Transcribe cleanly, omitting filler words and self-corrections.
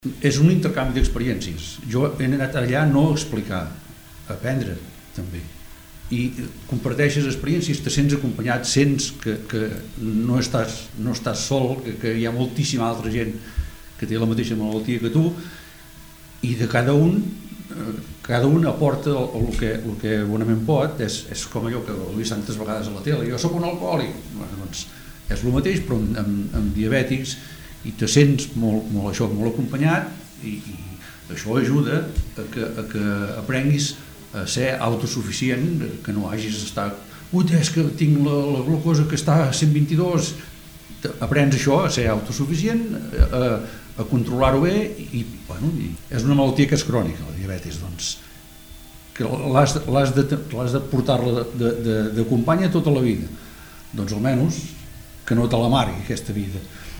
És un intercanvi d'experiències. Jo he anat allà no a explicar, a aprendre també. I comparteixes experiències, te sents acompanyat, sents que no estàs sol, que hi ha moltíssima altra gent que té la mateixa malaltia que tu, i de cada un aporta el que bonament pot. És com allò que ho he vist tantes vegades a la tele, jo sóc un alcohòlic. Doncs és el mateix, però amb diabètics, i te sents molt acompanyat, i això ajuda a que aprenguis a ser autosuficient, que no hagis d'estar és que tinc la glucosa que està a 122. Aprens això, a ser autosuficient, a controlar-ho bé, i és una malaltia que és crònica, la diabetis, doncs que l'has de portar-la de companya tota la vida, doncs almenys que no te l'amargui aquesta vida.